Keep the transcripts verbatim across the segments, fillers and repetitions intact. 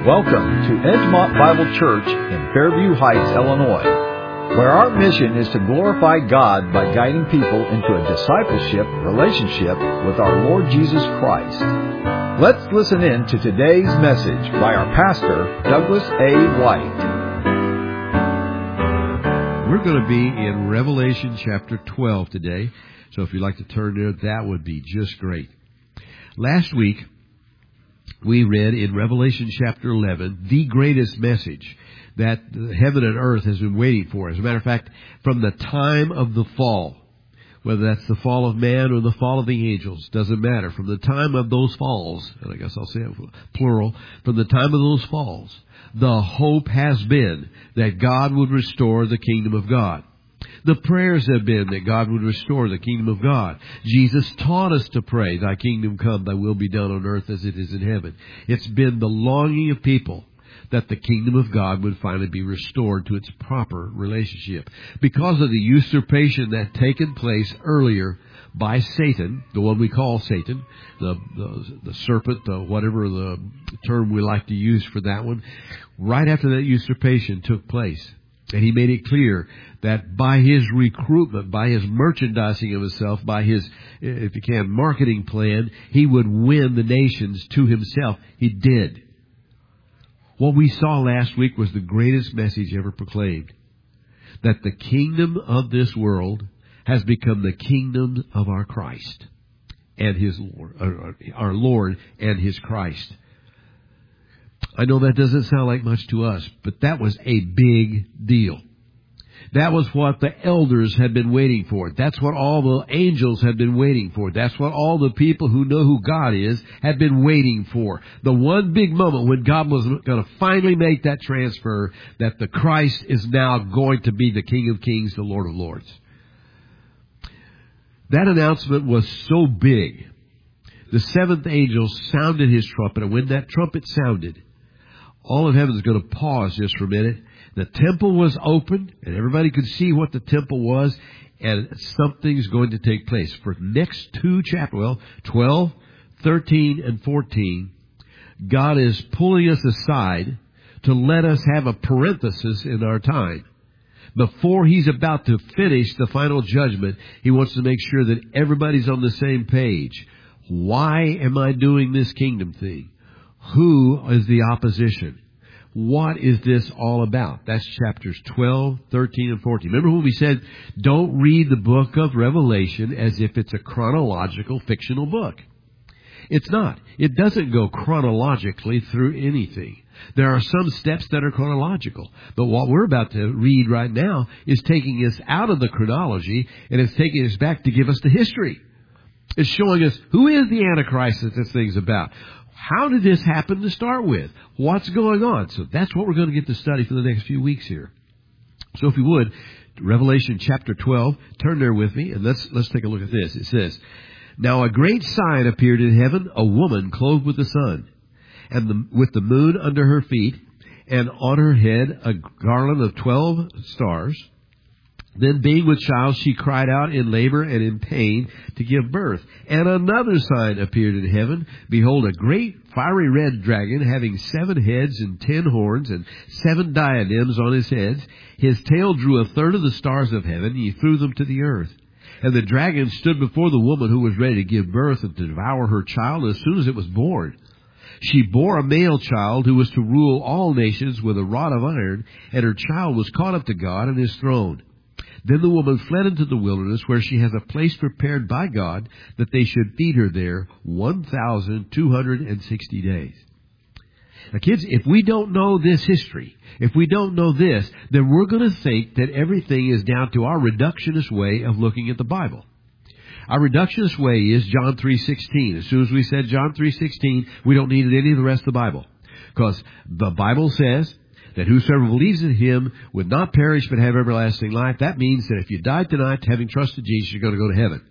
Welcome to Edgemont Bible Church in Fairview Heights, Illinois, where our mission is to glorify God by guiding people into a discipleship relationship with our Lord Jesus Christ. Let's listen in to today's message by our pastor, Douglas A. White. We're going to be in Revelation chapter twelve today, so if you'd like to turn there, that would be just great. Last week, we read in Revelation chapter eleven the greatest message that heaven and earth has been waiting for. As a matter of fact, from the time of the fall, whether that's the fall of man or the fall of the angels, doesn't matter. From the time of those falls, and I guess I'll say it plural, from the time of those falls, the hope has been that God would restore the kingdom of God. The prayers have been that God would restore the kingdom of God. Jesus taught us to pray, Thy kingdom come, Thy will be done on earth as it is in heaven. It's been the longing of people that the kingdom of God would finally be restored to its proper relationship. Because of the usurpation that had taken place earlier by Satan, the one we call Satan, the, the, the serpent, the whatever the term we like to use for that one, right after that usurpation took place. And he made it clear that by his recruitment, by his merchandising of himself, by his, if you can, marketing plan, he would win the nations to himself. He did. What we saw last week was the greatest message ever proclaimed. That the kingdom of this world has become the kingdom of our Christ and his Lord, our Lord and his Christ. I know that doesn't sound like much to us, but that was a big deal. That was what the elders had been waiting for. That's what all the angels had been waiting for. That's what all the people who know who God is had been waiting for. The one big moment when God was going to finally make that transfer, that the Christ is now going to be the King of Kings, the Lord of Lords. That announcement was so big. The seventh angel sounded his trumpet, and when that trumpet sounded, all of heaven is going to pause just for a minute. The temple was opened, and everybody could see what the temple was, and something's going to take place. For the next two chapters, well, twelve, thirteen, and fourteen, God is pulling us aside to let us have a parenthesis in our time. Before He's about to finish the final judgment, He wants to make sure that everybody's on the same page. Why am I doing this kingdom thing? Who is the opposition? What is this all about? That's chapters twelve, thirteen, and fourteen. Remember when we said, don't read the book of Revelation as if it's a chronological fictional book. It's not. It doesn't go chronologically through anything. There are some steps that are chronological. But what we're about to read right now is taking us out of the chronology, and it's taking us back to give us the history. It's showing us who is the Antichrist that this thing's about. How did this happen to start with? What's going on? So that's what we're going to get to study for the next few weeks here. So if you would, Revelation chapter twelve, turn there with me, and let's let's take a look at this. It says, Now a great sign appeared in heaven, a woman clothed with the sun, and the, with the moon under her feet, and on her head a garland of twelve stars. Then being with child, she cried out in labor and in pain to give birth. And another sign appeared in heaven. Behold, a great fiery red dragon, having seven heads and ten horns, and seven diadems on his heads. His tail drew a third of the stars of heaven, and he threw them to the earth. And the dragon stood before the woman who was ready to give birth and to devour her child as soon as it was born. She bore a male child who was to rule all nations with a rod of iron, and her child was caught up to God and his throne. Then the woman fled into the wilderness, where she has a place prepared by God, that they should feed her there one thousand two hundred sixty days. Now, kids, if we don't know this history, if we don't know this, then we're going to think that everything is down to our reductionist way of looking at the Bible. Our reductionist way is John three sixteen. As soon as we said John three sixteen, we don't need any of the rest of the Bible. Because the Bible says that whosoever believes in Him would not perish but have everlasting life. That means that if you died tonight having trusted Jesus, you're going to go to heaven.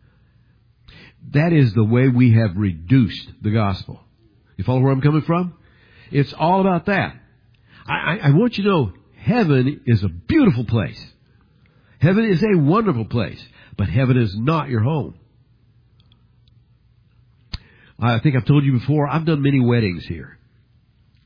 That is the way we have reduced the gospel. You follow where I'm coming from? It's all about that. I, I, I want you to know, heaven is a beautiful place. Heaven is a wonderful place. But heaven is not your home. I think I've told you before, I've done many weddings here.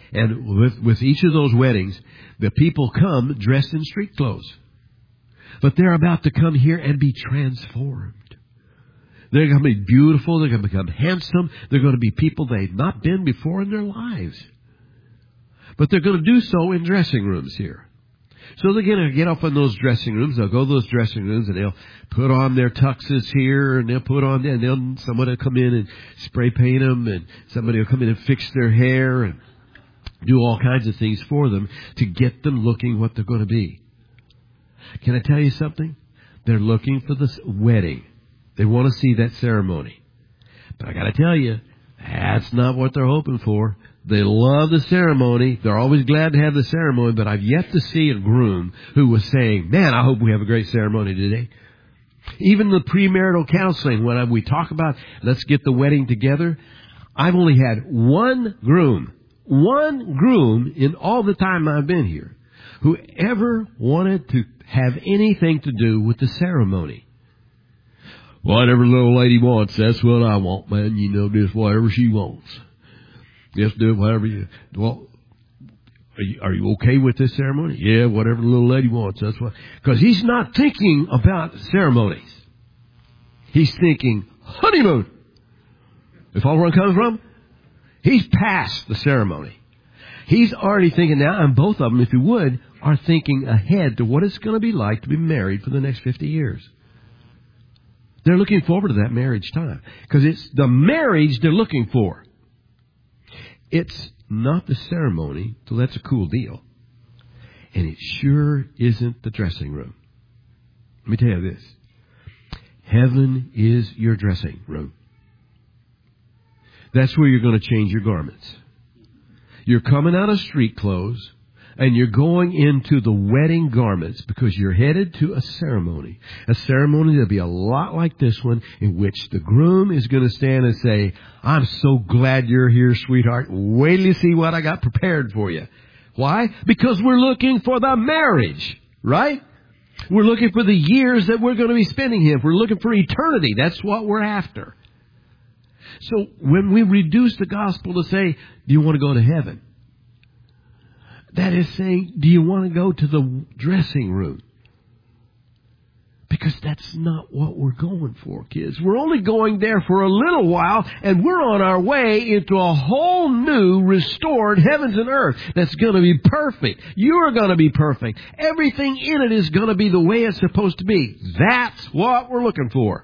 And with, with each of those weddings, the people come dressed in street clothes. But they're about to come here and be transformed. They're going to be beautiful. They're going to become handsome. They're going to be people they've not been before in their lives. But they're going to do so in dressing rooms here. So they're going to get up in those dressing rooms. They'll go to those dressing rooms and they'll put on their tuxes here, and they'll put on, and they'll, somebody will come in and spray paint them, and somebody will come in and fix their hair and do all kinds of things for them to get them looking what they're going to be. Can I tell you something? They're looking for this wedding. They want to see that ceremony. But I got to tell you, that's not what they're hoping for. They love the ceremony. They're always glad to have the ceremony, but I've yet to see a groom who was saying, man, I hope we have a great ceremony today. Even the premarital counseling, when we talk about let's get the wedding together, I've only had one groom, one groom in all the time I've been here who ever wanted to have anything to do with the ceremony. Whatever little lady wants, that's what I want, man. You know, just whatever she wants. Just do whatever you... Well, are you, are you okay with this ceremony? Yeah, whatever the little lady wants, that's what... Because he's not thinking about ceremonies. He's thinking honeymoon. If all where it comes from, he's past the ceremony. He's already thinking now, and both of them, if you would, are thinking ahead to what it's going to be like to be married for the next fifty years. They're looking forward to that marriage time. Because it's the marriage they're looking for. It's not the ceremony, so that's a cool deal. And it sure isn't the dressing room. Let me tell you this. Heaven is your dressing room. That's where you're going to change your garments. You're coming out of street clothes, and you're going into the wedding garments because you're headed to a ceremony. A ceremony that'll be a lot like this one, in which the groom is going to stand and say, I'm so glad you're here, sweetheart. Wait till you see what I got prepared for you. Why? Because we're looking for the marriage, right? We're looking for the years that we're going to be spending here. We're looking for eternity. That's what we're after. So when we reduce the gospel to say, do you want to go to heaven? That is saying, do you want to go to the dressing room? Because that's not what we're going for, kids. We're only going there for a little while, and we're on our way into a whole new, restored heavens and earth that's going to be perfect. You're going to be perfect. Everything in it is going to be the way it's supposed to be. That's what we're looking for.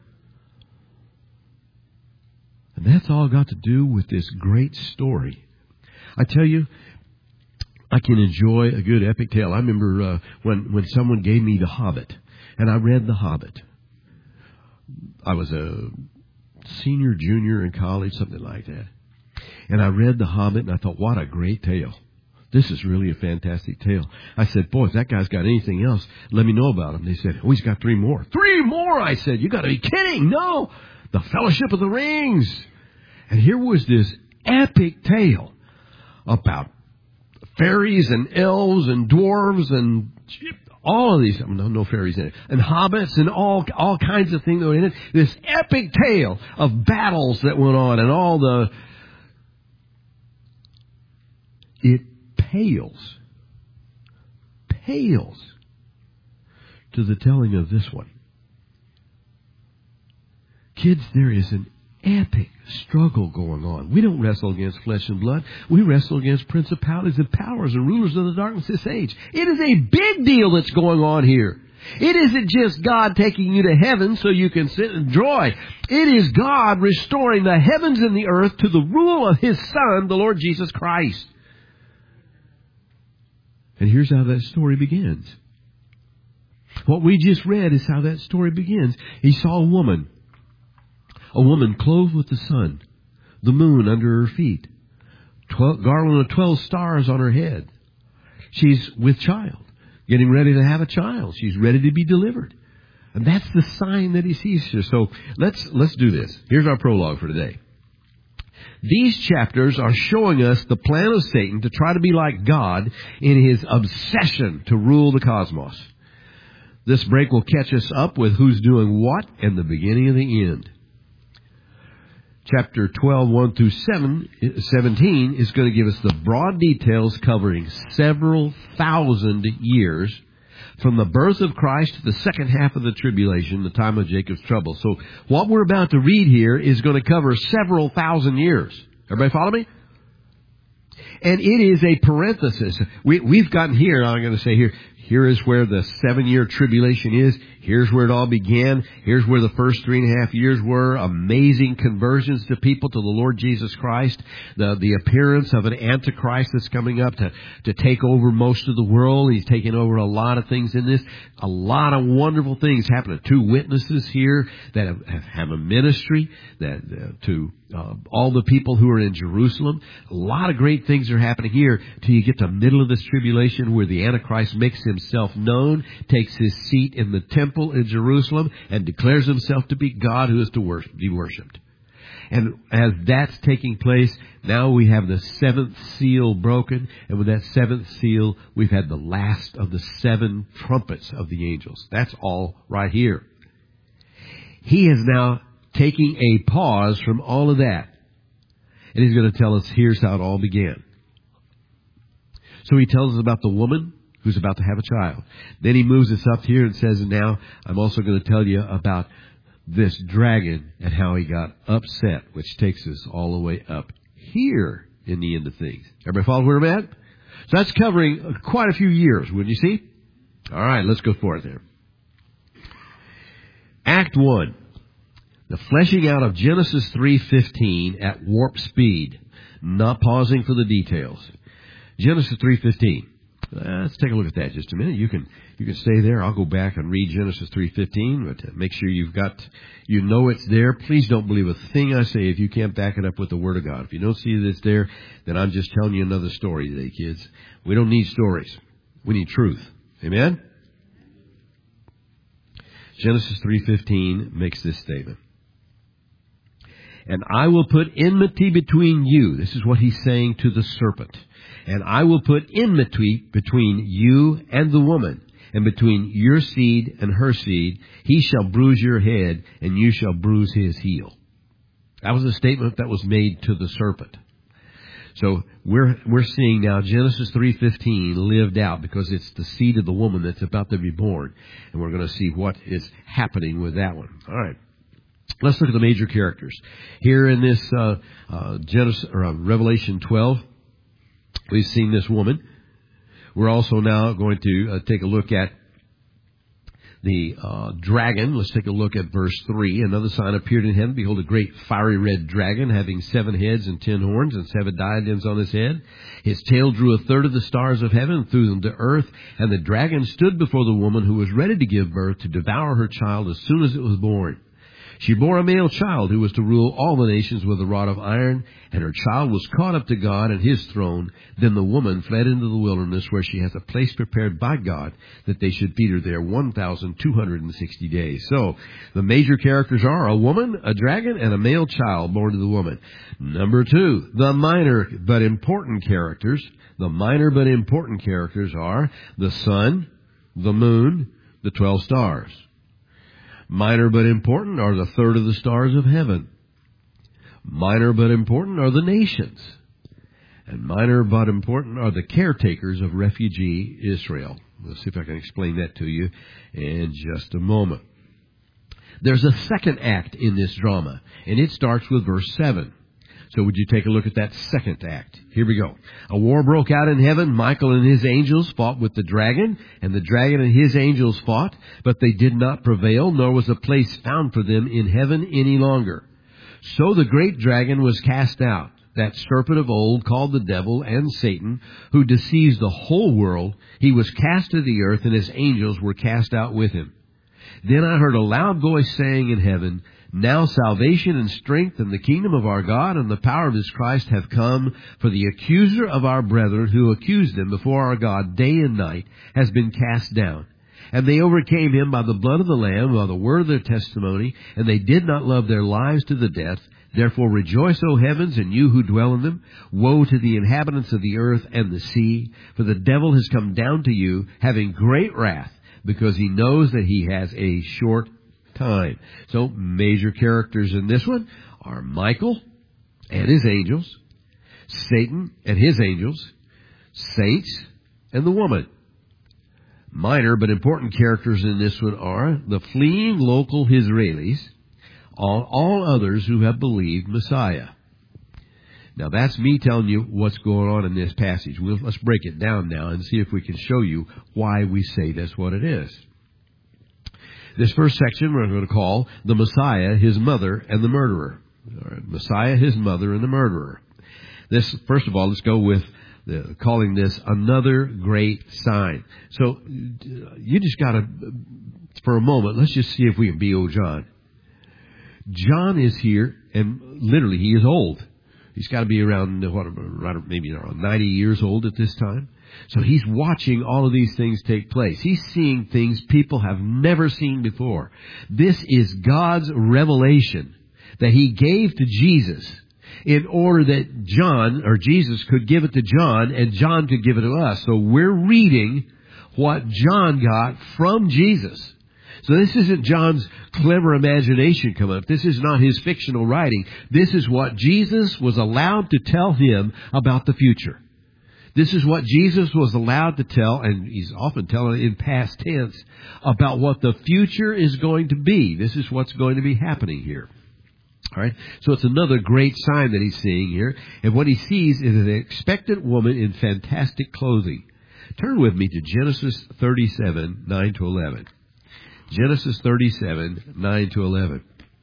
And that's all got to do with this great story. I tell you, I can enjoy a good epic tale. I remember uh, when, when someone gave me The Hobbit, and I read The Hobbit. I was a senior, junior in college, something like that. And I read The Hobbit, and I thought, what a great tale. This is really a fantastic tale. I said, boy, if that guy's got anything else, let me know about him. They said, oh, he's got three more. Three more, I said. You got to be kidding. No. The Fellowship of the Rings. And here was this epic tale about fairies and elves and dwarves and all of these, no, no fairies in it, and hobbits and all all kinds of things that were in it. This epic tale of battles that went on and all the... It pales, pales to the telling of this one. Kids, there is an epic struggle going on. We don't wrestle against flesh and blood. We wrestle against principalities and powers and rulers of the darkness of this age. It is a big deal that's going on here. It isn't just God taking you to heaven so you can sit and enjoy. It is God restoring the heavens and the earth to the rule of His Son, the Lord Jesus Christ. And here's how that story begins. What we just read is how that story begins. He saw a woman. A woman clothed with the sun, the moon under her feet, twelve, garland of twelve stars on her head. She's with child, getting ready to have a child. She's ready to be delivered. And that's the sign that he sees her. So let's, let's do this. Here's our prologue for today. These chapters are showing us the plan of Satan to try to be like God in his obsession to rule the cosmos. This break will catch us up with who's doing what and the beginning of the end. chapter twelve, one through seven, seventeen is going to give us the broad details covering several thousand years from the birth of Christ to the second half of the tribulation, the time of Jacob's trouble. So what we're about to read here is going to cover several thousand years. Everybody follow me? And it is a parenthesis. We, we've gotten here, I'm going to say here, here is where the seven-year tribulation is. Here's where it all began. Here's where the first three and a half years were. Amazing conversions to people to the Lord Jesus Christ. The, the appearance of an Antichrist that's coming up to, to take over most of the world. He's taking over a lot of things in this. A lot of wonderful things happening. Two witnesses here that have, have a ministry that uh, to uh, all the people who are in Jerusalem. A lot of great things are happening here till you get to the middle of this tribulation where the Antichrist makes himself known, takes his seat in the temple in Jerusalem, and declares himself to be God who is to worship, be worshipped. And as that's taking place, now we have the seventh seal broken, and with that seventh seal, we've had the last of the seven trumpets of the angels. That's all right here. He is now taking a pause from all of that, and he's going to tell us here's how it all began. So he tells us about the woman who's about to have a child. Then he moves us up here and says, and now I'm also going to tell you about this dragon and how he got upset, which takes us all the way up here in the end of things. Everybody follow where I'm at? So that's covering quite a few years, wouldn't you see? All right, let's go for it there. Act one. The fleshing out of Genesis three fifteen at warp speed, not pausing for the details. Genesis three fifteen. Uh, let's take a look at that just a minute. You can you can stay there. I'll go back and read Genesis three fifteen, but uh, make sure you've got, you know it's there. Please don't believe a thing I say if you can't back it up with the Word of God. If you don't see that it's there, then I'm just telling you another story today, kids. We don't need stories. We need truth. Amen? Genesis three fifteen makes this statement. And I will put enmity between you. This is what he's saying to the serpent. And I will put enmity between you and the woman, and between your seed and her seed. He shall bruise your head, and you shall bruise his heel. That was a statement that was made to the serpent. So we're we're seeing now Genesis three fifteen lived out, because it's the seed of the woman that's about to be born. And we're going to see what is happening with that one. All right. Let's look at the major characters. Here in this uh, uh, Genesis or uh, Revelation twelve, we've seen this woman. We're also now going to uh, take a look at the uh, dragon. Let's take a look at verse three. Another sign appeared in heaven. Behold, a great fiery red dragon, having seven heads and ten horns and seven diadems on his head. His tail drew a third of the stars of heaven and threw them to earth. And the dragon stood before the woman who was ready to give birth, to devour her child as soon as it was born. She bore a male child who was to rule all the nations with a rod of iron, and her child was caught up to God and his throne. Then the woman fled into the wilderness, where she has a place prepared by God, that they should feed her there one thousand two hundred sixty days. So, the major characters are a woman, a dragon, and a male child born to the woman. Number two, the minor but important characters. The minor but important characters are the sun, the moon, the twelve stars. Minor but important are the third of the stars of heaven. Minor but important are the nations. And minor but important are the caretakers of refugee Israel. Let's see if I can explain that to you in just a moment. There's a second act in this drama, and it starts with verse seven. So would you take a look at that second act? Here we go. A war broke out in heaven. Michael and his angels fought with the dragon, and the dragon and his angels fought, but they did not prevail, nor was a place found for them in heaven any longer. So the great dragon was cast out, that serpent of old called the devil and Satan, who deceives the whole world. He was cast to the earth, and his angels were cast out with him. Then I heard a loud voice saying in heaven, Now salvation and strength and the kingdom of our God and the power of his Christ have come, for the accuser of our brethren who accused them before our God day and night has been cast down. And they overcame him by the blood of the Lamb, by the word of their testimony, and they did not love their lives to the death. Therefore rejoice, O heavens, and you who dwell in them. Woe to the inhabitants of the earth and the sea, for the devil has come down to you, having great wrath, because he knows that he has a short time. So, major characters in this one are Michael and his angels, Satan and his angels, saints, and the woman. Minor but important characters in this one are the fleeing local Israelis, all, all others who have believed Messiah. Now that's me telling you what's going on in this passage. We'll, let's break it down now and see if we can show you why we say that's what it is. This first section we're going to call the Messiah, his mother, and the murderer. All right, Messiah, his mother, and the murderer. This, first of all, let's go with the, calling this another great sign. So you just got to, for a moment, let's just see if we can be old John. John is here, and literally he is old. He's got to be around, what, maybe around ninety years old at this time. So he's watching all of these things take place. He's seeing things people have never seen before. This is God's revelation that he gave to Jesus in order that John, or Jesus, could give it to John, and John could give it to us. So we're reading what John got from Jesus. So this isn't John's clever imagination coming up. This is not his fictional writing. This is what Jesus was allowed to tell him about the future. This is what Jesus was allowed to tell, and he's often telling it in past tense, about what the future is going to be. This is what's going to be happening here. All right. So it's another great sign that he's seeing here. And what he sees is an expectant woman in fantastic clothing. Turn with me to Genesis thirty-seven, nine to eleven. Genesis thirty-seven, nine to eleven.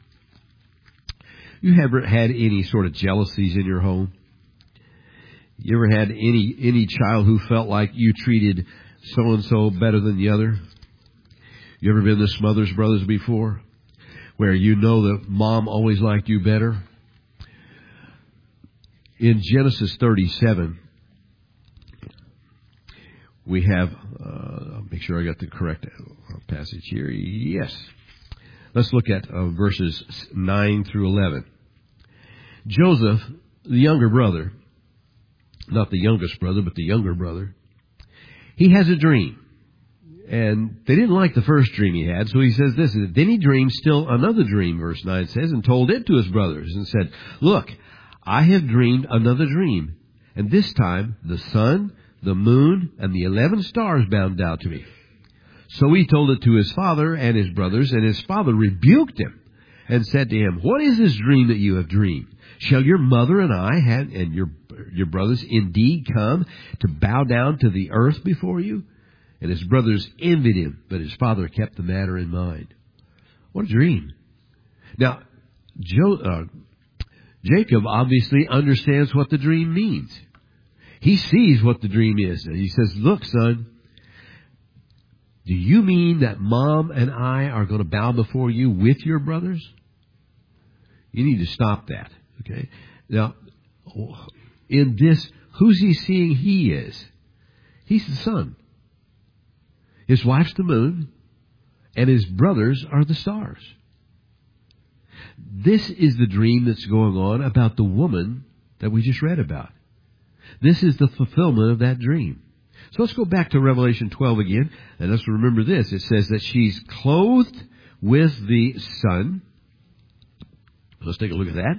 You ever had any sort of jealousies in your home? You ever had any any child who felt like you treated so-and-so better than the other? You ever been the Smothers Brothers before, where you know that mom always liked you better? In Genesis thirty-seven, we have, uh, I'll make sure I got the correct passage here. Yes. Let's look at uh, verses nine through eleven. Joseph, the younger brother, not the youngest brother, but the younger brother, he has a dream. And they didn't like the first dream he had, so he says this. Then he dreamed still another dream, verse nine says, and told it to his brothers and said, look, I have dreamed another dream, and this time the sun, the moon, and the eleven stars bowed down to me. So he told it to his father and his brothers, and his father rebuked him and said to him, what is this dream that you have dreamed? Shall your mother and I have, and your your brothers indeed come to bow down to the earth before you? And his brothers envied him, but his father kept the matter in mind. What a dream. Now, Jo, uh, Jacob obviously understands what the dream means. He sees what the dream is. And he says, look, son, do you mean that mom and I are going to bow before you with your brothers? You need to stop that. Okay. Now, in this, who's he seeing he is? He's the sun. His wife's the moon, and his brothers are the stars. This is the dream that's going on about the woman that we just read about. This is the fulfillment of that dream. So let's go back to Revelation twelve again, and let's remember this. It says that she's clothed with the sun. Let's take a look at that.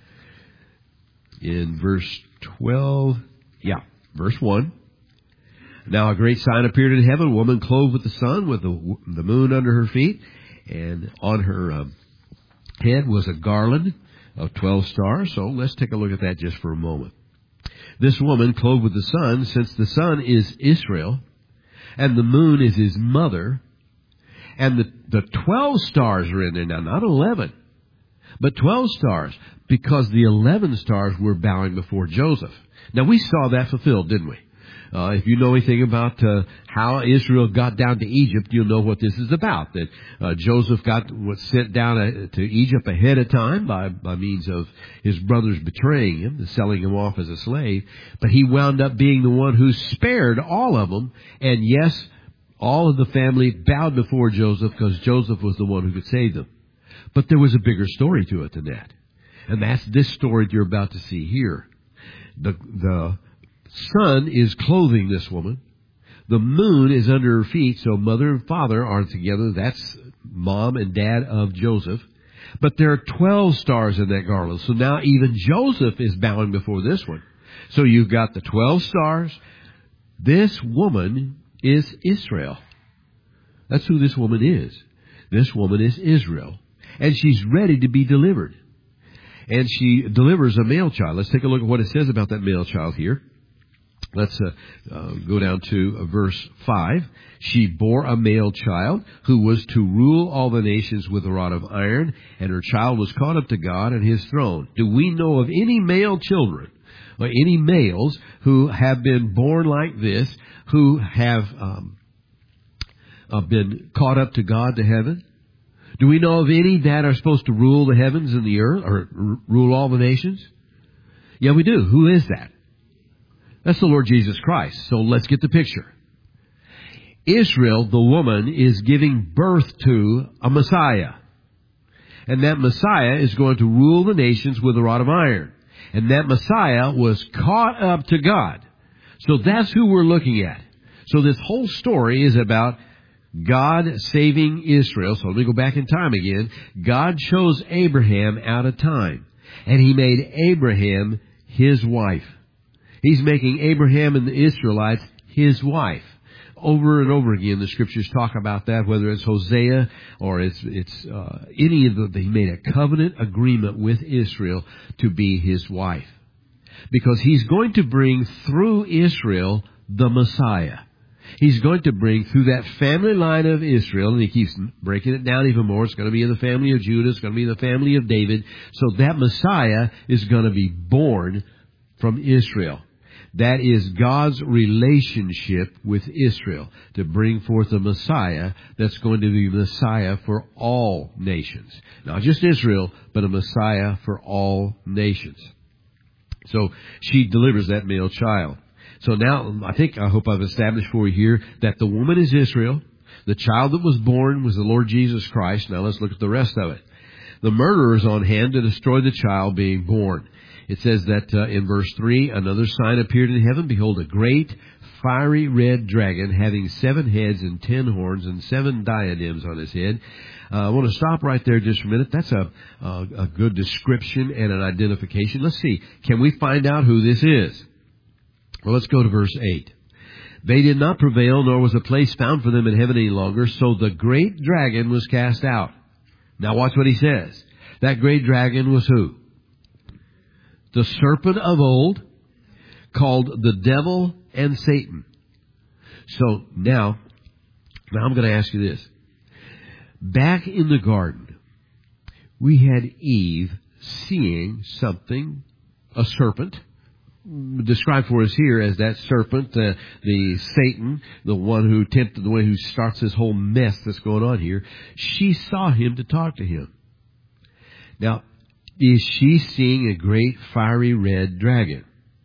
In verse twelve, yeah, verse one. Now a great sign appeared in heaven, a woman clothed with the sun, with the, the moon under her feet, and on her um, head was a garland of twelve stars. So let's take a look at that just for a moment. This woman clothed with the sun, since the sun is Israel, and the moon is his mother, and the, the twelve stars are in there now, not eleven, but twelve stars, because the eleven stars were bowing before Joseph. Now we saw that fulfilled, didn't we? Uh, if you know anything about uh, how Israel got down to Egypt, you'll know what this is about. That uh, Joseph got was sent down uh, to Egypt ahead of time by, by means of his brothers betraying him, selling him off as a slave. But he wound up being the one who spared all of them. And yes, all of the family bowed before Joseph because Joseph was the one who could save them. But there was a bigger story to it than that. And that's this story you're about to see here. The the sun is clothing this woman. The moon is under her feet, so mother and father are together. That's mom and dad of Joseph. But there are twelve stars in that garland. So now even Joseph is bowing before this one. So you've got the twelve stars. This woman is Israel. That's who this woman is. This woman is Israel. And she's ready to be delivered. And she delivers a male child. Let's take a look at what it says about that male child here. Let's uh, uh, go down to uh, verse five. She bore a male child who was to rule all the nations with a rod of iron, and her child was caught up to God and his throne. Do we know of any male children, or any males who have been born like this, who have um, uh, been caught up to God to heaven? Do we know of any that are supposed to rule the heavens and the earth, or r- rule all the nations? Yeah, we do. Who is that? That's the Lord Jesus Christ. So let's get the picture. Israel, the woman, is giving birth to a Messiah. And that Messiah is going to rule the nations with a rod of iron. And that Messiah was caught up to God. So that's who we're looking at. So this whole story is about God saving Israel. So let me go back in time again. God chose Abraham out of time. And he made Abraham his wife. He's making Abraham and the Israelites his wife. Over and over again, the Scriptures talk about that, whether it's Hosea or it's, it's uh, any of the, he made a covenant agreement with Israel to be his wife. Because he's going to bring through Israel the Messiah. He's going to bring through that family line of Israel, and he keeps breaking it down even more. It's going to be in the family of Judah. It's going to be in the family of David. So that Messiah is going to be born from Israel. That is God's relationship with Israel, to bring forth a Messiah that's going to be Messiah for all nations. Not just Israel, but a Messiah for all nations. So she delivers that male child. So now, I think, I hope I've established for you here that the woman is Israel. The child that was born was the Lord Jesus Christ. Now let's look at the rest of it. The murderer is on hand to destroy the child being born. It says that uh, in verse three, another sign appeared in heaven. Behold, a great fiery red dragon having seven heads and ten horns and seven diadems on his head. Uh, I want to stop right there just for a minute. That's a, a, a good description and an identification. Let's see. Can we find out who this is? Well, let's go to verse eight. They did not prevail, nor was a place found for them in heaven any longer. So the great dragon was cast out. Now watch what he says. That great dragon was who? The serpent of old, called the devil and Satan. So now, now I'm going to ask you this. Back in the garden, we had Eve seeing something, a serpent, described for us here as that serpent, uh, the Satan, the one who tempted, the one who starts this whole mess that's going on here. She saw him to talk to him. Now, is she seeing a great fiery red dragon?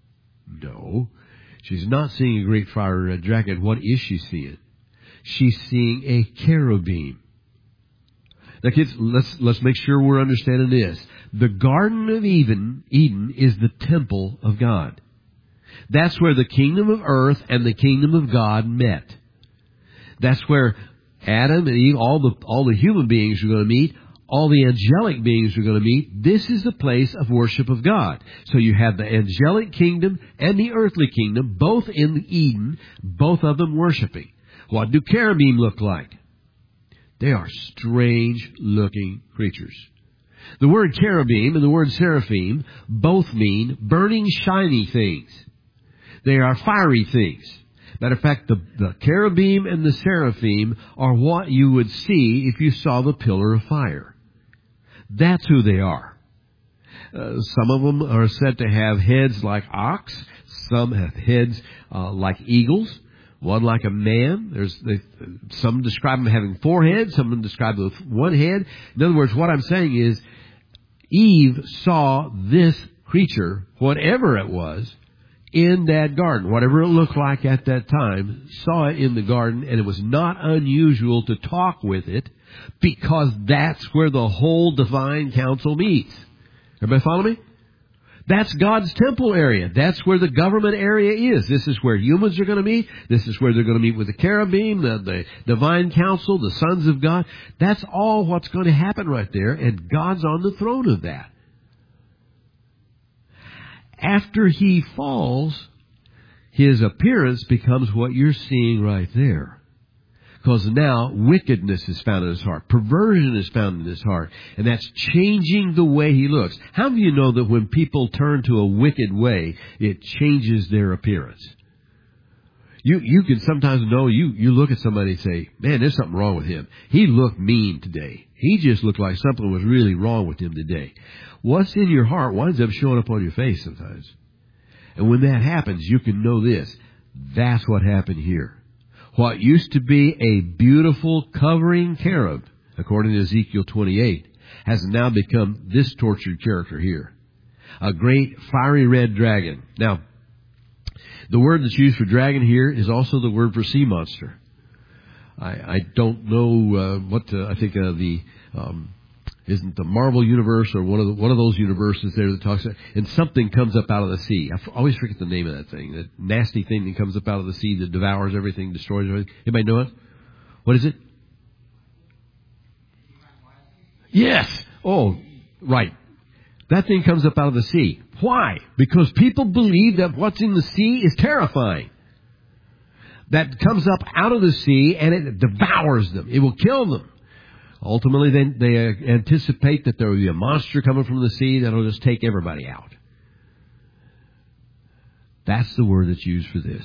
No. She's not seeing a great fiery red dragon. What is she seeing? She's seeing a cherubim. Now kids, let's, let's make sure we're understanding this. The Garden of Eden, Eden is the temple of God. That's where the kingdom of earth and the kingdom of God met. That's where Adam and Eve, all the, all the human beings are going to meet. All the angelic beings are going to meet. This is the place of worship of God. So you have the angelic kingdom and the earthly kingdom, both in Eden, both of them worshiping. What do cherubim look like? They are strange-looking creatures. The word cherubim and the word seraphim both mean burning, shiny things. They are fiery things. Matter of fact, the, the cherubim and the seraphim are what you would see if you saw the pillar of fire. That's who they are. Uh, some of them are said to have heads like ox. Some have heads uh, like eagles. One like a man. There's they, some describe them having four heads. Some describe them with one head. In other words, what I'm saying is, Eve saw this creature, whatever it was, in that garden. Whatever it looked like at that time, saw it in the garden, and it was not unusual to talk with it, because that's where the whole divine council meets. Everybody follow me? That's God's temple area. That's where the government area is. This is where humans are going to meet. This is where they're going to meet with the cherubim, the, the divine council, the sons of God. That's all what's going to happen right there, and God's on the throne of that. After he falls, his appearance becomes what you're seeing right there. Because now wickedness is found in his heart. Perversion is found in his heart. And that's changing the way he looks. How do you know that when people turn to a wicked way, it changes their appearance? You you can sometimes know, you, you look at somebody and say, man, there's something wrong with him. He looked mean today. He just looked like something was really wrong with him today. What's in your heart winds up showing up on your face sometimes. And when that happens, you can know this. That's what happened here. What used to be a beautiful covering cherub, according to Ezekiel twenty-eight, has now become this tortured character here. A great fiery red dragon. Now, the word that's used for dragon here is also the word for sea monster. I, I don't know uh, what to, I think uh, the um, isn't the Marvel universe or one of the, one of those universes there that talks about, and something comes up out of the sea. I f- always forget the name of that thing. That nasty thing that comes up out of the sea that devours everything, destroys everything. Anybody know it? What is it? Yes. Oh, right. That thing comes up out of the sea. Why? Because people believe that what's in the sea is terrifying. That comes up out of the sea and it devours them. It will kill them. Ultimately, they, they anticipate that there will be a monster coming from the sea that will just take everybody out. That's the word that's used for this.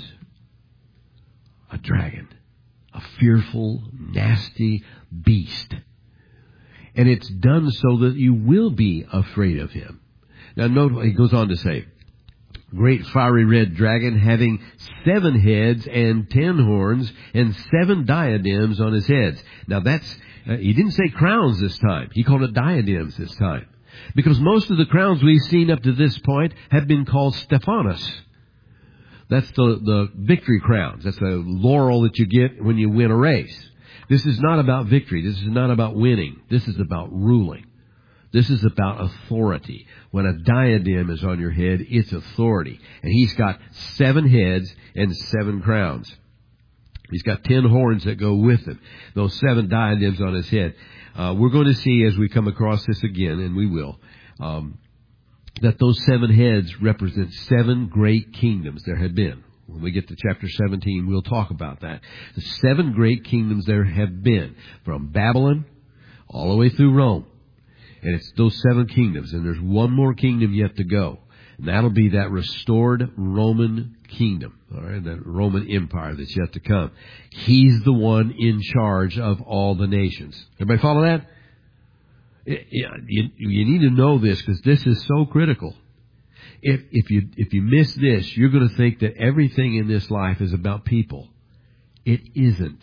A dragon. A fearful, nasty beast. And it's done so that you will be afraid of him. Now note what he goes on to say. Great fiery red dragon having seven heads and ten horns and seven diadems on his heads. Now that's, uh, he didn't say crowns this time. He called it diadems this time. Because most of the crowns we've seen up to this point have been called Stephanos. That's the, the victory crowns. That's the laurel that you get when you win a race. This is not about victory. This is not about winning. This is about ruling. This is about authority. When a diadem is on your head, it's authority. And he's got seven heads and seven crowns. He's got ten horns that go with him. Those seven diadems on his head. Uh, we're going to see as we come across this again, and we will, um, that those seven heads represent seven great kingdoms there have been. When we get to chapter seventeen, we'll talk about that. The seven great kingdoms there have been, from Babylon all the way through Rome. And it's those seven kingdoms, and there's one more kingdom yet to go. And that'll be that restored Roman kingdom, all right, that Roman Empire that's yet to come. He's the one in charge of all the nations. Everybody follow that? It, it, you, you need to know this, because this is so critical. If, if you if you miss this, you're going to think that everything in this life is about people. It isn't.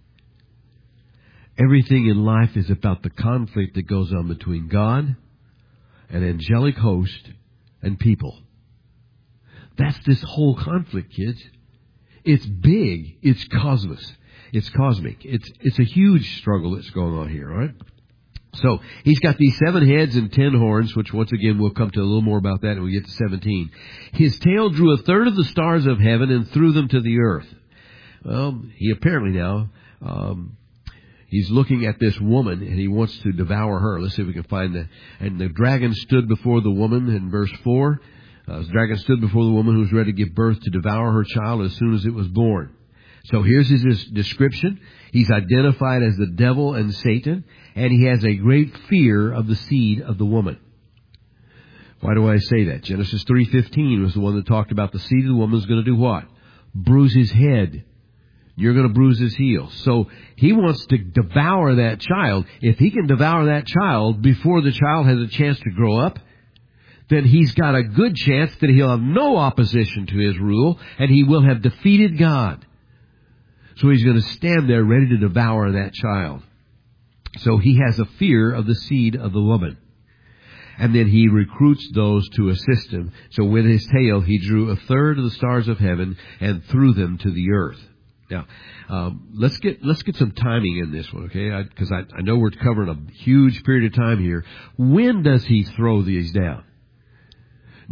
Everything in life is about the conflict that goes on between God, an angelic host, and people. That's this whole conflict, kids. It's big. It's cosmos. It's cosmic. It's it's a huge struggle that's going on here, all right? So, he's got these seven heads and ten horns, which once again we'll come to a little more about that when we get to seventeen. His tail drew a third of the stars of heaven and threw them to the earth. Well, he apparently now, um, he's looking at this woman and he wants to devour her. Let's see if we can find that. And the dragon stood before the woman in verse four. Uh, the dragon stood before the woman who was ready to give birth to devour her child as soon as it was born. So here's his description. He's identified as the devil and Satan, and he has a great fear of the seed of the woman. Why do I say that? Genesis three fifteen was the one that talked about the seed of the woman is going to do what? Bruise his head. You're going to bruise his heel. So he wants to devour that child. If he can devour that child before the child has a chance to grow up, then he's got a good chance that he'll have no opposition to his rule, and he will have defeated God. So he's going to stand there ready to devour that child. So he has a fear of the seed of the woman. And then he recruits those to assist him. So with his tail, he drew a third of the stars of heaven and threw them to the earth. Now, um, let's get let's get some timing in this one, okay? Because I, I, I know we're covering a huge period of time here. When does he throw these down?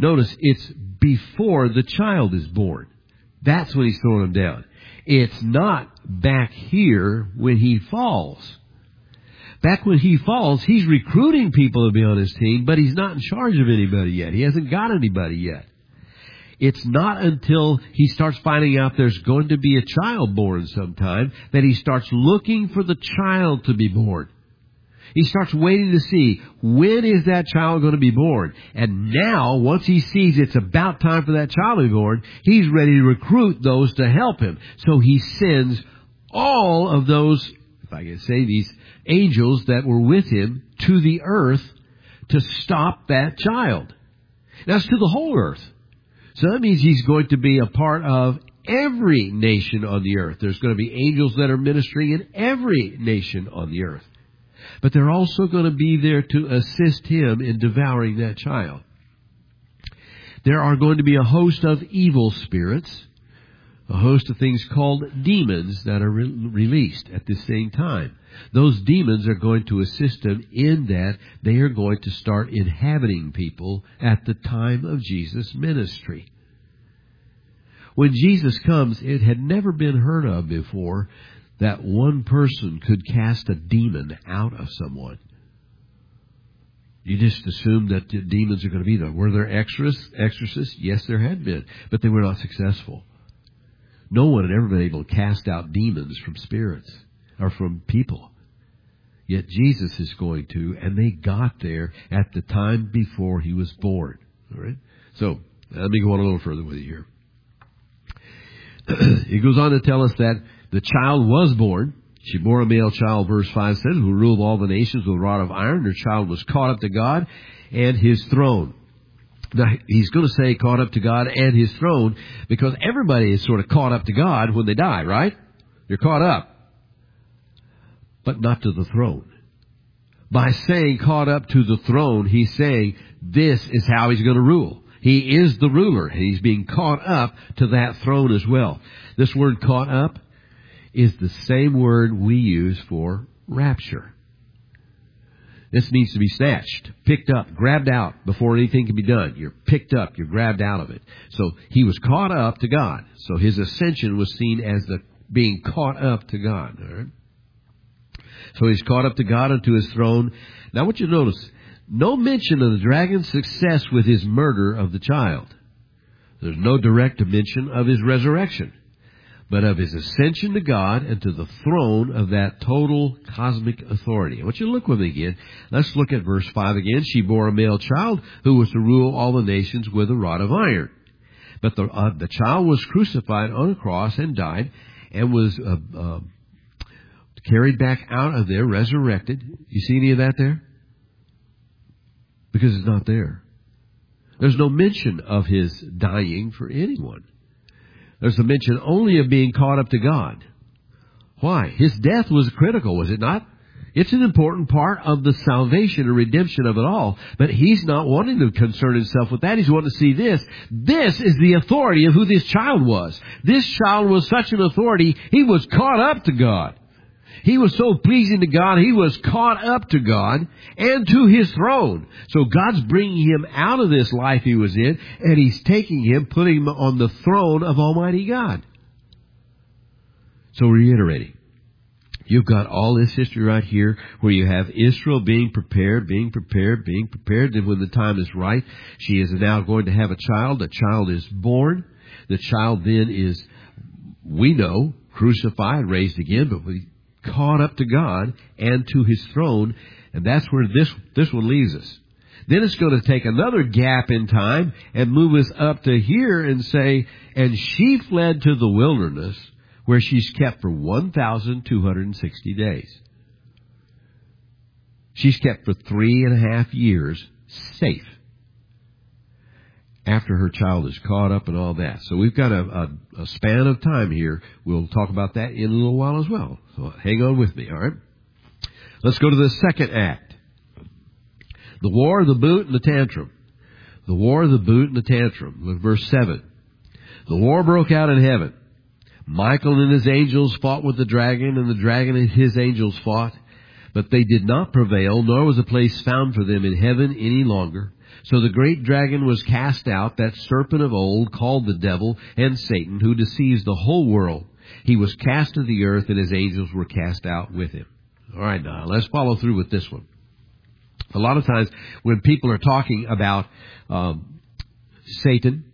Notice, it's before the child is born. That's when he's throwing him down. It's not back here when he falls. Back when he falls, he's recruiting people to be on his team, but he's not in charge of anybody yet. He hasn't got anybody yet. It's not until he starts finding out there's going to be a child born sometime that he starts looking for the child to be born. He starts waiting to see, when is that child going to be born? And now, once he sees it's about time for that child to be born, he's ready to recruit those to help him. So he sends all of those, if I can say, these angels that were with him to the earth to stop that child. That's to the whole earth. So that means he's going to be a part of every nation on the earth. There's going to be angels that are ministering in every nation on the earth. But they're also going to be there to assist him in devouring that child. There are going to be a host of evil spirits, a host of things called demons that are re- released at the same time. Those demons are going to assist him in that they are going to start inhabiting people at the time of Jesus' ministry. When Jesus comes, it had never been heard of before that one person could cast a demon out of someone. You just assume that the demons are going to be there. Were there exorcists? exorcists? Yes, there had been, but they were not successful. No one had ever been able to cast out demons from spirits or from people. Yet Jesus is going to, and they got there at the time before he was born. All right? So, let me go on a little further with you here. He goes on to tell us that the child was born. She bore a male child, verse five says, who ruled all the nations with a rod of iron. Her child was caught up to God and his throne. Now, he's going to say caught up to God and his throne because everybody is sort of caught up to God when they die, right? You're caught up. But not to the throne. By saying caught up to the throne, he's saying this is how he's going to rule. He is the ruler. He's being caught up to that throne as well. This word caught up is the same word we use for rapture. This means to be snatched, picked up, grabbed out before anything can be done. You're picked up, you're grabbed out of it. So he was caught up to God. So his ascension was seen as the being caught up to God. All right? So he's caught up to God and to his throne. Now I want you to notice, no mention of the dragon's success with his murder of the child. There's no direct mention of his resurrection, but of his ascension to God and to the throne of that total cosmic authority. I want you to look with me again. Let's look at verse five again. She bore a male child who was to rule all the nations with a rod of iron. But the, uh, the child was crucified on a cross and died and was uh, uh, carried back out of there, resurrected. You see any of that there? Because it's not there. There's no mention of his dying for anyone. There's a mention only of being caught up to God. Why? His death was critical, was it not? It's an important part of the salvation and redemption of it all. But he's not wanting to concern himself with that. He's wanting to see this. This is the authority of who this child was. This child was such an authority, he was caught up to God. He was so pleasing to God, he was caught up to God and to his throne. So God's bringing him out of this life he was in, and he's taking him, putting him on the throne of Almighty God. So reiterating, you've got all this history right here where you have Israel being prepared, being prepared, being prepared. Then when the time is right, she is now going to have a child. The child is born. The child then is, we know, crucified, raised again, but we caught up to God and to his throne, and that's where this this one leaves us. Then it's going to take another gap in time and move us up to here and say, and she fled to the wilderness where she's kept for one thousand two hundred sixty days. She's kept for three and a half years safe after her child is caught up and all that. So we've got a, a, a span of time here. We'll talk about that in a little while as well. So hang on with me, all right? Let's go to the second act. The war, the boot, and the tantrum. The war, the boot, and the tantrum. Look at verse seven. The war broke out in heaven. Michael and his angels fought with the dragon, and the dragon and his angels fought. But they did not prevail, nor was a place found for them in heaven any longer. So the great dragon was cast out, that serpent of old, called the devil and Satan, who deceives the whole world. He was cast to the earth, and his angels were cast out with him. All right, now, let's follow through with this one. A lot of times when people are talking about um, Satan,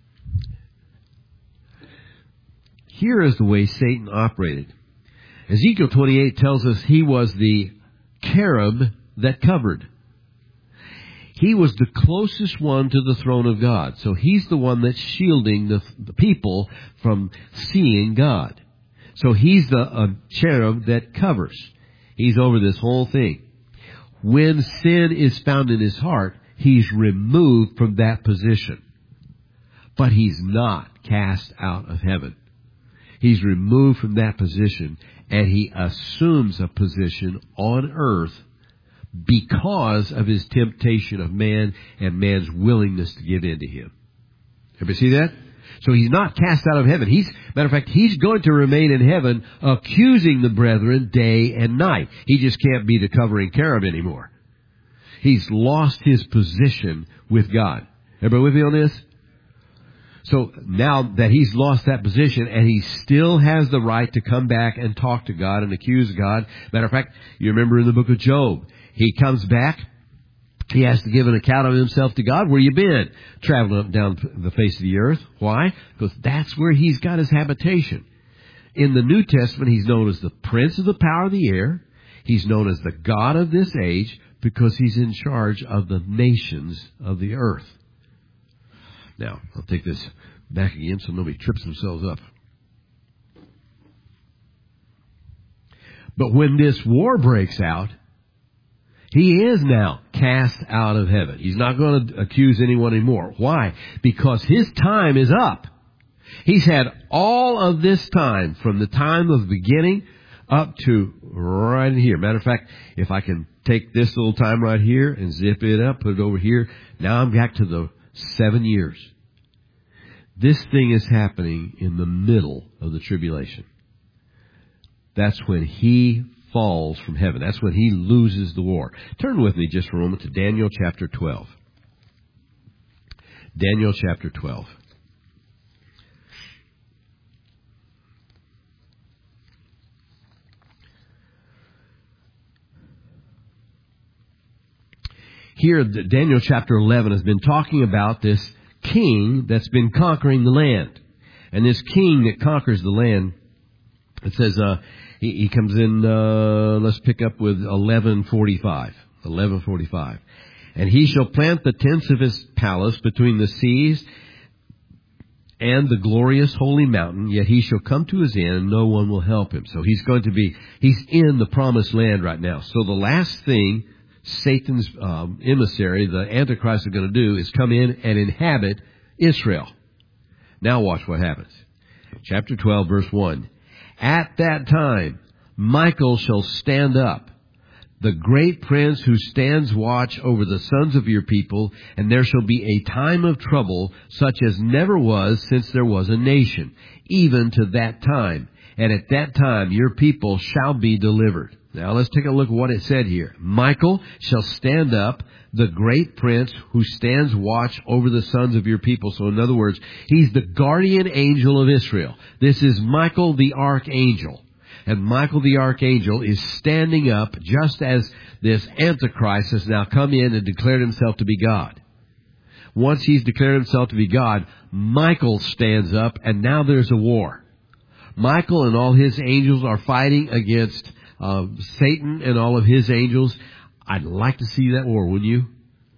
here is the way Satan operated. Ezekiel twenty-eight tells us he was the cherub that covered. He was the closest one to the throne of God. So he's the one that's shielding the, the people from seeing God. So he's the uh, cherub that covers. He's over this whole thing. When sin is found in his heart, he's removed from that position. But he's not cast out of heaven. He's removed from that position, and he assumes a position on earth because of his temptation of man and man's willingness to give in to him. Everybody see that? So he's not cast out of heaven. He's, matter of fact, he's going to remain in heaven accusing the brethren day and night. He just can't be the covering cherub anymore. He's lost his position with God. Everybody with me on this? So now that he's lost that position, and he still has the right to come back and talk to God and accuse God. Matter of fact, you remember in the book of Job, he comes back. He has to give an account of himself to God. Where you been? Traveling up and down the face of the earth. Why? Because that's where he's got his habitation. In the New Testament, he's known as the prince of the power of the air. He's known as the God of this age because he's in charge of the nations of the earth. Now, I'll take this back again so nobody trips themselves up. But when this war breaks out, he is now cast out of heaven. He's not going to accuse anyone anymore. Why? Because his time is up. He's had all of this time from the time of beginning up to right here. Matter of fact, if I can take this little time right here and zip it up, put it over here, now I'm back to the seven years. This thing is happening in the middle of the tribulation. That's when he falls from heaven. That's when he loses the war. Turn with me just for a moment to Daniel chapter twelve. Daniel chapter twelve. Here, Daniel chapter eleven has been talking about this king that's been conquering the land. And this king that conquers the land, it says, uh, he, he comes in, uh, let's pick up with eleven forty-five. eleven forty-five. And he shall plant the tents of his palace between the seas and the glorious holy mountain, yet he shall come to his end, and no one will help him. So he's going to be, he's in the promised land right now. So the last thing Satan's um, emissary, the Antichrist, are going to do is come in and inhabit Israel. Now watch what happens. Chapter twelve, verse one. At that time, Michael shall stand up, the great prince who stands watch over the sons of your people, and there shall be a time of trouble such as never was since there was a nation, even to that time. And at that time your people shall be delivered. Now let's take a look at what it said here. Michael shall stand up, the great prince who stands watch over the sons of your people. So in other words, he's the guardian angel of Israel. This is Michael the archangel. And Michael the archangel is standing up just as this Antichrist has now come in and declared himself to be God. Once he's declared himself to be God, Michael stands up, and now there's a war. Michael and all his angels are fighting against uh, Satan and all of his angels. I'd like to see that war, wouldn't you?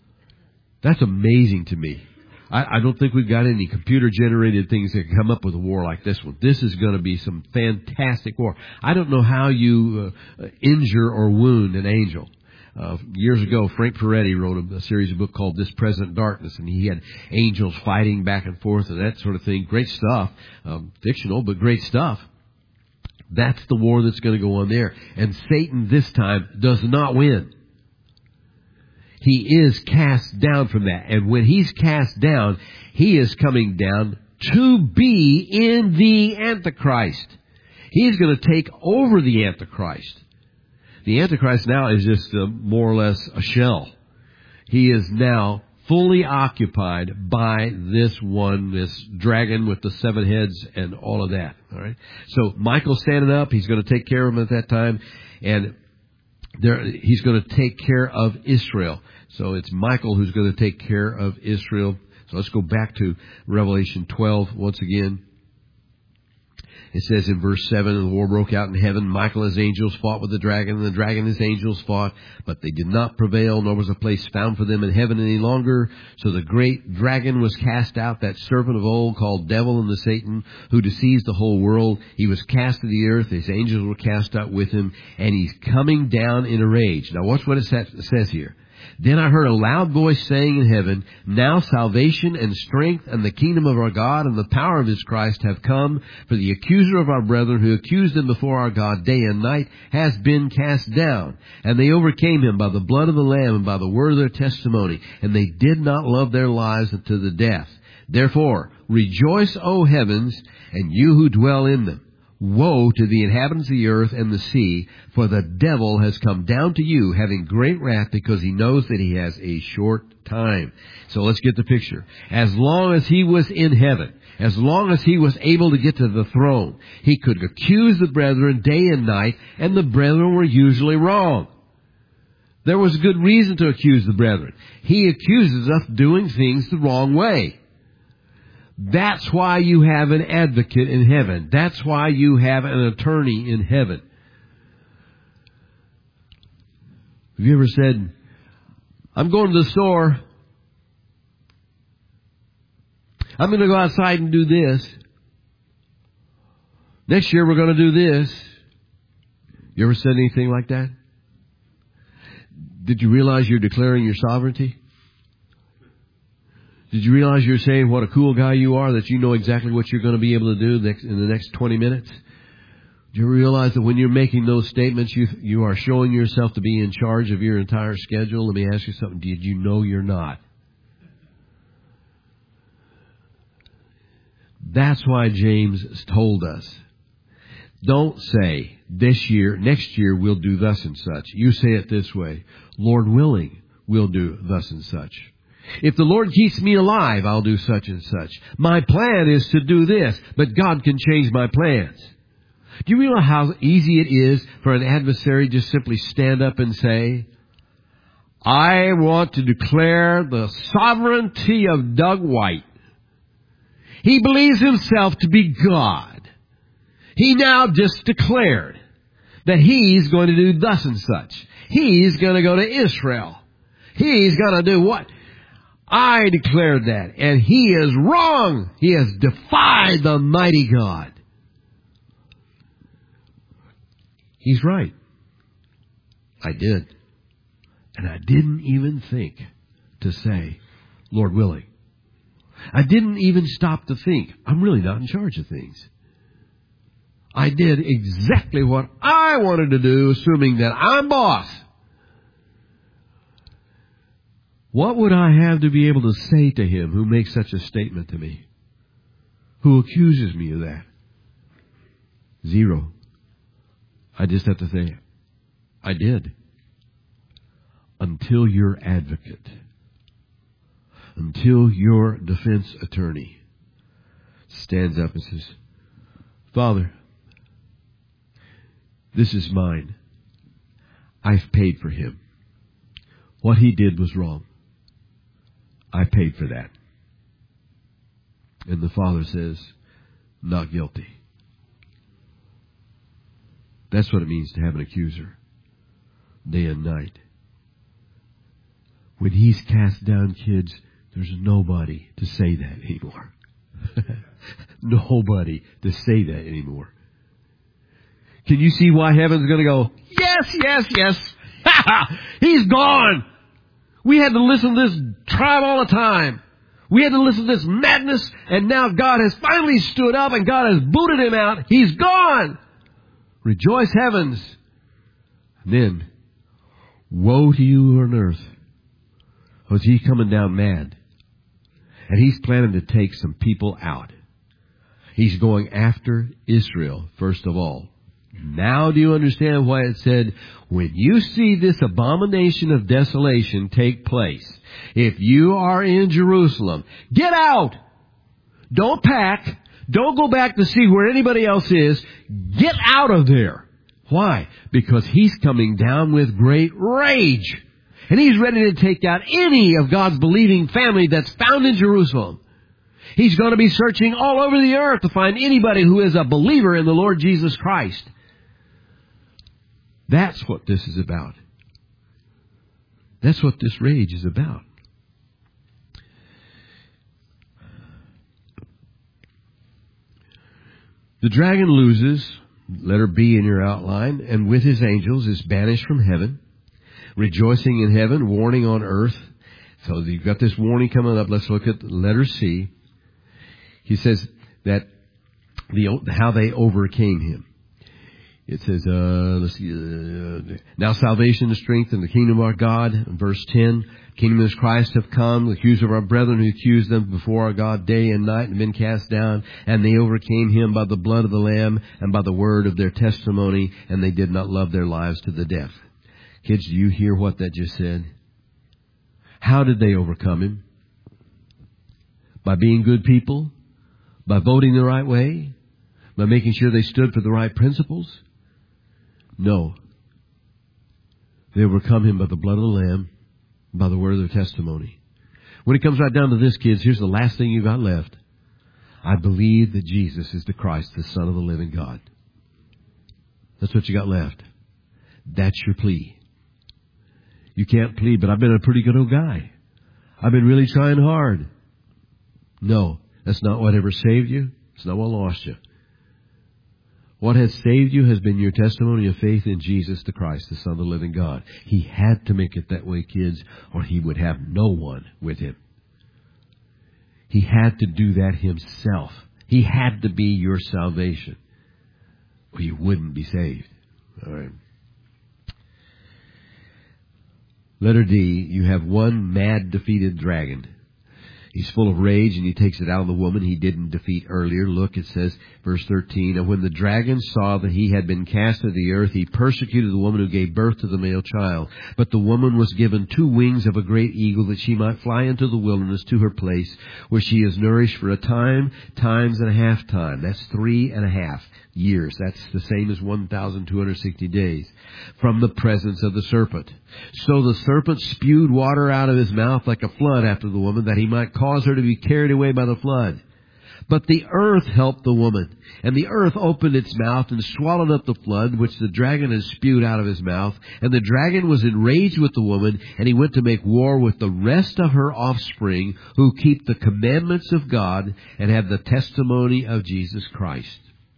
That's amazing to me. I, I don't think we've got any computer-generated things that can come up with a war like this one. This is going to be some fantastic war. I don't know how you uh, injure or wound an angel. Uh, years ago, Frank Peretti wrote a, a series of books called This Present Darkness, and he had angels fighting back and forth and that sort of thing. Great stuff. Um, fictional, but great stuff. That's the war that's going to go on there. And Satan this time does not win. He is cast down from that. And when he's cast down, he is coming down to be in the Antichrist. He's going to take over the Antichrist. The Antichrist now is just uh, more or less a shell. He is now fully occupied by this one, this dragon with the seven heads and all of that. All right. So Michael's standing up. He's going to take care of him at that time. And there, he's going to take care of Israel. So it's Michael who's going to take care of Israel. So let's go back to Revelation twelve once again. It says in verse seven, and the war broke out in heaven. Michael and his angels fought with the dragon, and the dragon and his angels fought, but they did not prevail, nor was a place found for them in heaven any longer. So the great dragon was cast out, that serpent of old called Devil and the Satan, who deceives the whole world. He was cast to the earth, his angels were cast out with him, and he's coming down in a rage. Now watch what it says here. Then I heard a loud voice saying in heaven, now salvation and strength and the kingdom of our God and the power of his Christ have come, for the accuser of our brethren who accused them before our God day and night has been cast down. And they overcame him by the blood of the Lamb and by the word of their testimony, and they did not love their lives unto the death. Therefore, rejoice, O heavens, and you who dwell in them. Woe to the inhabitants of the earth and the sea, for the devil has come down to you, having great wrath, because he knows that he has a short time. So let's get the picture. As long as he was in heaven, as long as he was able to get to the throne, he could accuse the brethren day and night, and the brethren were usually wrong. There was good reason to accuse the brethren. He accuses us of doing things the wrong way. That's why you have an advocate in heaven. That's why you have an attorney in heaven. Have you ever said, I'm going to the store. I'm going to go outside and do this. Next year we're going to do this. You ever said anything like that? Did you realize you're declaring your sovereignty? Did you realize you're saying what a cool guy you are, that you know exactly what you're going to be able to do next, in the next twenty minutes? Do you realize that when you're making those statements, you you are showing yourself to be in charge of your entire schedule? Let me ask you something. Did you know you're not? That's why James told us, don't say, this year, next year we'll do thus and such. You say it this way, Lord willing, we'll do thus and such. If the Lord keeps me alive, I'll do such and such. My plan is to do this, but God can change my plans. Do you realize how easy it is for an adversary to just simply stand up and say, I want to declare the sovereignty of Doug White. He believes himself to be God. He now just declared that he's going to do thus and such. He's going to go to Israel. He's going to do what? I declared that, and he is wrong. He has defied the mighty God. He's right. I did. And I didn't even think to say, Lord willing. I didn't even stop to think, I'm really not in charge of things. I did exactly what I wanted to do, assuming that I'm boss. What would I have to be able to say to him who makes such a statement to me? Who accuses me of that? Zero. I just have to say, I did. Until your advocate, until your defense attorney stands up and says, Father, this is mine. I've paid for him. What he did was wrong. I paid for that. And the Father says, not guilty. That's what it means to have an accuser, day and night. When he's cast down, kids, there's nobody to say that anymore. Nobody to say that anymore. Can you see why heaven's going to go, yes, yes, yes. He's gone. We had to listen to this tribe all the time. We had to listen to this madness, and now God has finally stood up and God has booted him out. He's gone. Rejoice, heavens. And then, woe to you on earth. Because he's coming down mad. And he's planning to take some people out. He's going after Israel, first of all. Now do you understand why it said, when you see this abomination of desolation take place, if you are in Jerusalem, get out! Don't pack. Don't go back to see where anybody else is. Get out of there. Why? Because He's coming down with great rage. And He's ready to take out any of God's believing family that's found in Jerusalem. He's going to be searching all over the earth to find anybody who is a believer in the Lord Jesus Christ. That's what this is about. That's what this rage is about. The dragon loses, letter B in your outline, and with his angels is banished from heaven, rejoicing in heaven, warning on earth. So you've got this warning coming up. Let's look at letter C. He says that the how they overcame him. It says, uh, let's see, uh, now salvation and strength in the kingdom of our God. In verse ten, kingdom of Christ have come, the accuser of our brethren who accused them before our God day and night and been cast down, and they overcame him by the blood of the Lamb and by the word of their testimony, and they did not love their lives to the death. Kids, do you hear what that just said? How did they overcome him? By being good people? By voting the right way? By making sure they stood for the right principles? No. They overcome him by the blood of the Lamb, by the word of their testimony. When it comes right down to this, kids, here's the last thing you got left. I believe that Jesus is the Christ, the Son of the living God. That's what you got left. That's your plea. You can't plead, but I've been a pretty good old guy. I've been really trying hard. No, that's not what ever saved you. It's not what lost you. What has saved you has been your testimony of faith in Jesus the Christ, the Son of the living God. He had to make it that way, kids, or He would have no one with Him. He had to do that Himself. He had to be your salvation, or you wouldn't be saved. All right. Letter D, you have one mad, defeated dragon. He's full of rage, and he takes it out of the woman he didn't defeat earlier. Look, it says, verse thirteen, and when the dragon saw that he had been cast to the earth, he persecuted the woman who gave birth to the male child. But the woman was given two wings of a great eagle, that she might fly into the wilderness to her place, where she is nourished for a time, times and a half time. That's three and a half years. That's the same as one thousand two hundred sixty days. From the presence of the serpent. So the serpent spewed water out of his mouth like a flood after the woman, that he might cause her to be carried away by the flood. But the earth helped the woman, and the earth opened its mouth and swallowed up the flood which the dragon had spewed out of his mouth. And the dragon was enraged with the woman, and he went to make war with the rest of her offspring, who keep the commandments of God and have the testimony of Jesus Christ.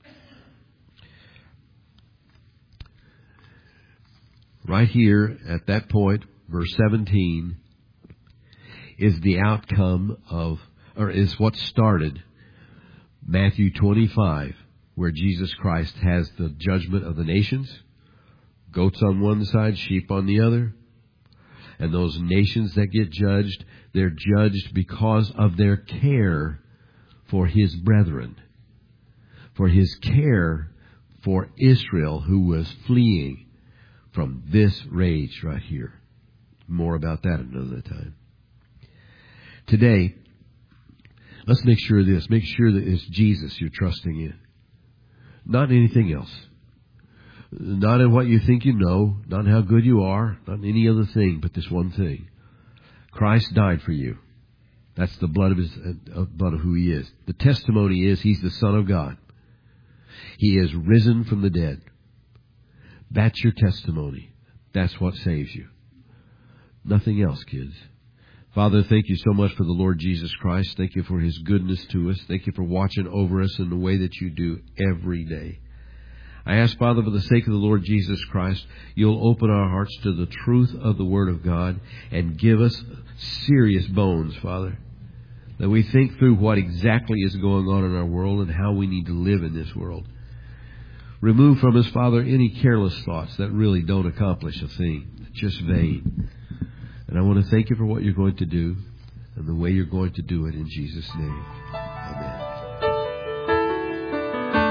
Right here at that point, verse seventeen, is the outcome of, or is what started Matthew twenty-five, where Jesus Christ has the judgment of the nations, goats on one side, sheep on the other. And those nations that get judged, they're judged because of their care for His brethren, for His care for Israel, who was fleeing from this rage right here. More about that another time. Today, let's make sure of this. Make sure that it's Jesus you're trusting in. Not anything else. Not in what you think you know. Not in how good you are. Not in any other thing, but this one thing. Christ died for you. That's the blood of His, uh, blood of who He is. The testimony is He's the Son of God. He is risen from the dead. That's your testimony. That's what saves you. Nothing else, kids. Father, thank you so much for the Lord Jesus Christ. Thank you for His goodness to us. Thank you for watching over us in the way that you do every day. I ask, Father, for the sake of the Lord Jesus Christ, you'll open our hearts to the truth of the Word of God and give us serious bones, Father, that we think through what exactly is going on in our world and how we need to live in this world. Remove from us, Father, any careless thoughts that really don't accomplish a thing, just vain. And I want to thank you for what you're going to do and the way you're going to do it in Jesus' name. Amen.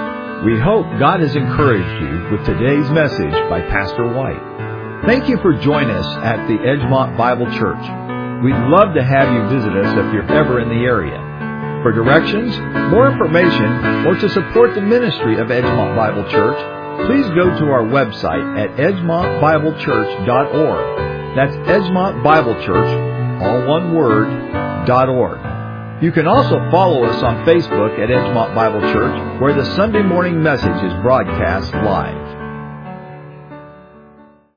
We hope God has encouraged you with today's message by Pastor White. Thank you for joining us at the Edgemont Bible Church. We'd love to have you visit us if you're ever in the area. For directions, more information, or to support the ministry of Edgemont Bible Church, please go to our website at edgemont bible church dot org. That's Edgemont Bible Church, all one word, dot org. You can also follow us on Facebook at Edgemont Bible Church, where the Sunday morning message is broadcast live.